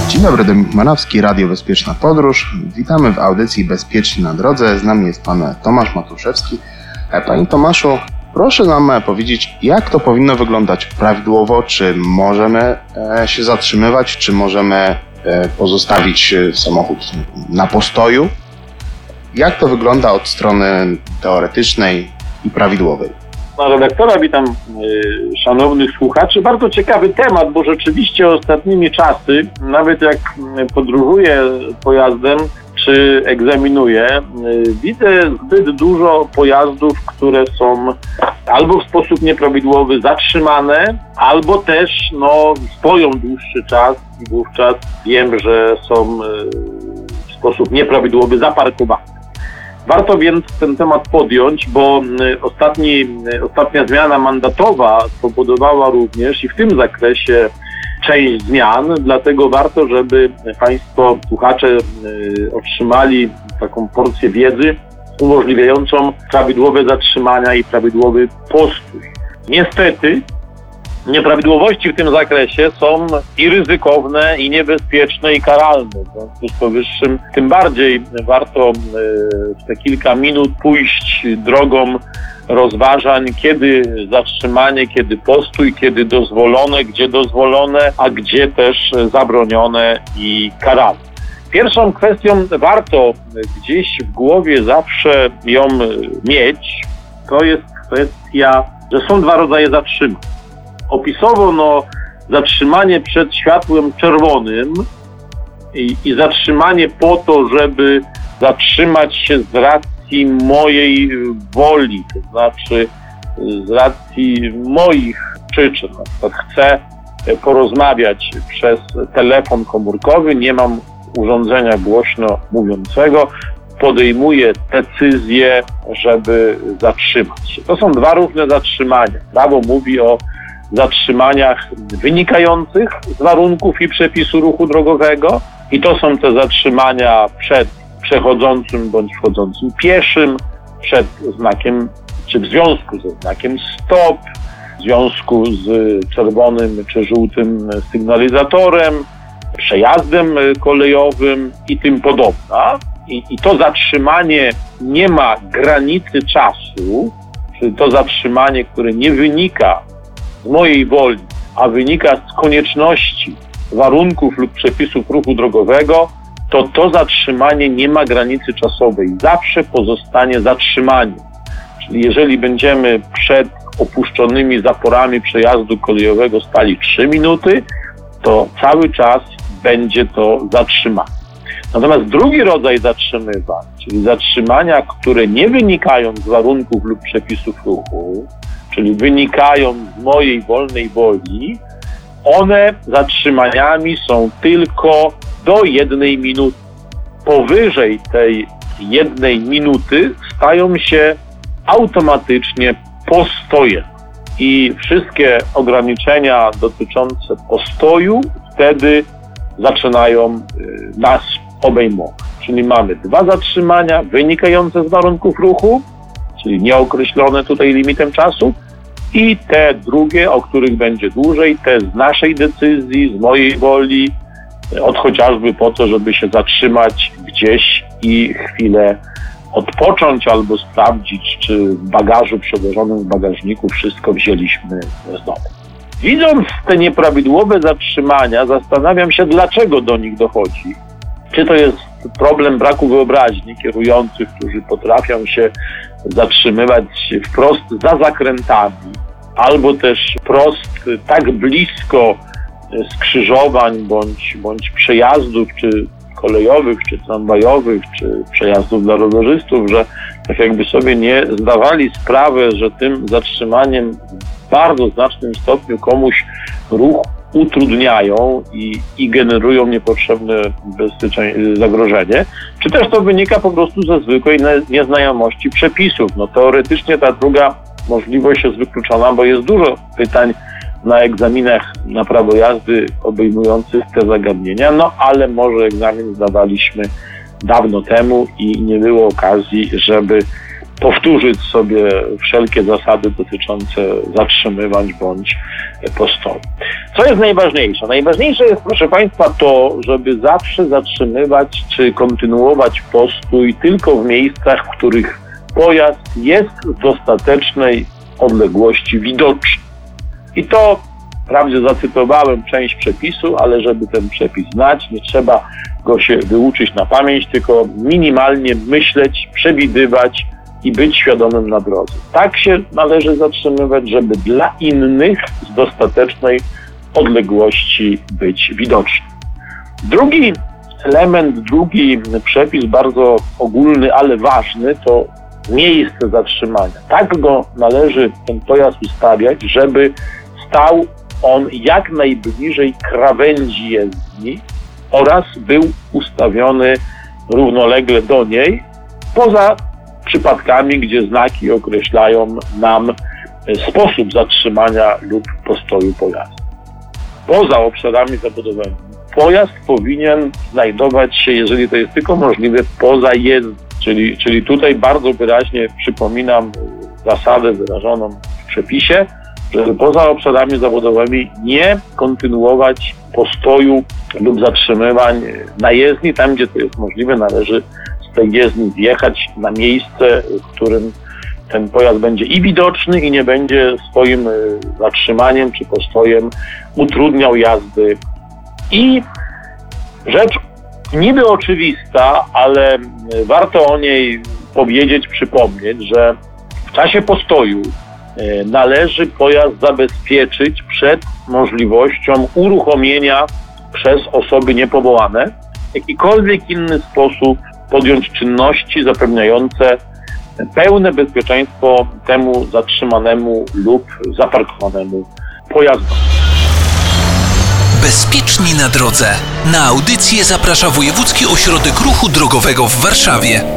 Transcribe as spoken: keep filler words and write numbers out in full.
Dzień dobry, Dominik Manowski, Radio Bezpieczna Podróż. Witamy w audycji Bezpieczni na drodze. Z nami jest pan Tomasz Matuszewski. Panie Tomaszu, proszę nam powiedzieć, jak to powinno wyglądać prawidłowo? Czy możemy się zatrzymywać, czy możemy pozostawić samochód na postoju? Jak to wygląda od strony teoretycznej i prawidłowej? Pana redaktora, witam y, szanownych słuchaczy. Bardzo ciekawy temat, bo rzeczywiście ostatnimi czasy, nawet jak podróżuję pojazdem czy egzaminuję, y, widzę zbyt dużo pojazdów, które są albo w sposób nieprawidłowy zatrzymane, albo też no, stoją dłuższy czas i wówczas wiem, że są y, w sposób nieprawidłowy zaparkowane. Warto więc ten temat podjąć, bo ostatni, ostatnia zmiana mandatowa spowodowała również i w tym zakresie część zmian, dlatego warto, żeby Państwo, słuchacze, otrzymali taką porcję wiedzy umożliwiającą prawidłowe zatrzymania i prawidłowy postój. Niestety nieprawidłowości w tym zakresie są i ryzykowne, i niebezpieczne, i karalne. W związku z powyższym tym bardziej warto w te kilka minut pójść drogą rozważań, kiedy zatrzymanie, kiedy postój, kiedy dozwolone, gdzie dozwolone, a gdzie też zabronione i karalne. Pierwszą kwestią warto gdzieś w głowie zawsze ją mieć, to jest kwestia, że są dwa rodzaje zatrzymań. Opisowo no, zatrzymanie przed światłem czerwonym i, i zatrzymanie po to, żeby zatrzymać się z racji mojej woli, to znaczy z racji moich przyczyn. Na przykład chcę porozmawiać przez telefon komórkowy, nie mam urządzenia głośno mówiącego, podejmuję decyzję, żeby zatrzymać się. To są dwa różne zatrzymania. Prawo mówi o zatrzymaniach wynikających z warunków i przepisu ruchu drogowego i to są te zatrzymania przed przechodzącym bądź wchodzącym pieszym, przed znakiem, czy w związku ze znakiem stop, w związku z czerwonym czy żółtym sygnalizatorem, przejazdem kolejowym i tym podobne. I, i to zatrzymanie nie ma granicy czasu, czyli to zatrzymanie, które nie wynika z mojej woli, a wynika z konieczności warunków lub przepisów ruchu drogowego, to to zatrzymanie nie ma granicy czasowej. Zawsze pozostanie zatrzymaniem. Czyli jeżeli będziemy przed opuszczonymi zaporami przejazdu kolejowego stali trzy minuty, to cały czas będzie to zatrzymanie. Natomiast drugi rodzaj zatrzymywań, czyli zatrzymania, które nie wynikają z warunków lub przepisów ruchu, czyli wynikają z mojej wolnej woli, one zatrzymaniami są tylko do jednej minuty. Powyżej tej jednej minuty stają się automatycznie postojem. I wszystkie ograniczenia dotyczące postoju wtedy zaczynają nas obejmować. Czyli mamy dwa zatrzymania wynikające z warunków ruchu, czyli nieokreślone tutaj limitem czasu, i te drugie, o których będzie dłużej, te z naszej decyzji, z mojej woli, od chociażby po to, żeby się zatrzymać gdzieś i chwilę odpocząć albo sprawdzić, czy w bagażu przełożonym w bagażniku wszystko wzięliśmy z domu. Widząc te nieprawidłowe zatrzymania, zastanawiam się, dlaczego do nich dochodzi. Czy to jest problem braku wyobraźni kierujących, którzy potrafią się zatrzymywać wprost za zakrętami, albo też wprost tak blisko skrzyżowań bądź, bądź przejazdów, czy kolejowych, czy tramwajowych, czy przejazdów dla rowerzystów, że tak jakby sobie nie zdawali sprawy, że tym zatrzymaniem w bardzo znacznym stopniu komuś ruch utrudniają i, i generują niepotrzebne zagrożenie, czy też to wynika po prostu ze zwykłej nieznajomości przepisów. No teoretycznie ta druga możliwość jest wykluczona, bo jest dużo pytań na egzaminach na prawo jazdy obejmujących te zagadnienia, no ale może egzamin zdawaliśmy dawno temu i nie było okazji, żeby powtórzyć sobie wszelkie zasady dotyczące zatrzymywań bądź postoju. Co jest najważniejsze? Najważniejsze jest, proszę Państwa, to, żeby zawsze zatrzymywać czy kontynuować postój tylko w miejscach, w których pojazd jest w dostatecznej odległości widoczny. I to wprawdzie zacytowałem część przepisu, ale żeby ten przepis znać, nie trzeba go się wyuczyć na pamięć, tylko minimalnie myśleć, przewidywać i być świadomym na drodze. Tak się należy zatrzymywać, żeby dla innych z dostatecznej odległości być widoczny. Drugi element, drugi przepis, bardzo ogólny, ale ważny, to miejsce zatrzymania. Tak go należy ten pojazd ustawiać, żeby stał on jak najbliżej krawędzi jezdni oraz był ustawiony równolegle do niej, poza przypadkami, gdzie znaki określają nam sposób zatrzymania lub postoju pojazdu. Poza obszarami zabudowymi pojazd powinien znajdować się, jeżeli to jest tylko możliwe, poza jezdnią. Czyli, czyli tutaj bardzo wyraźnie przypominam zasadę wyrażoną w przepisie, żeby poza obszarami zawodowymi nie kontynuować postoju lub zatrzymywań na jezdni. Tam, gdzie to jest możliwe, należy z tej jezdni zjechać na miejsce, w którym ten pojazd będzie i widoczny, i nie będzie swoim zatrzymaniem czy postojem utrudniał jazdy. I rzecz niby oczywista, ale warto o niej powiedzieć, przypomnieć, że w czasie postoju należy pojazd zabezpieczyć przed możliwością uruchomienia przez osoby niepowołane w jakikolwiek inny sposób podjąć czynności zapewniające pełne bezpieczeństwo temu zatrzymanemu lub zaparkowanemu pojazdowi. Bezpieczni na drodze. Na audycję zaprasza Wojewódzki Ośrodek Ruchu Drogowego w Warszawie.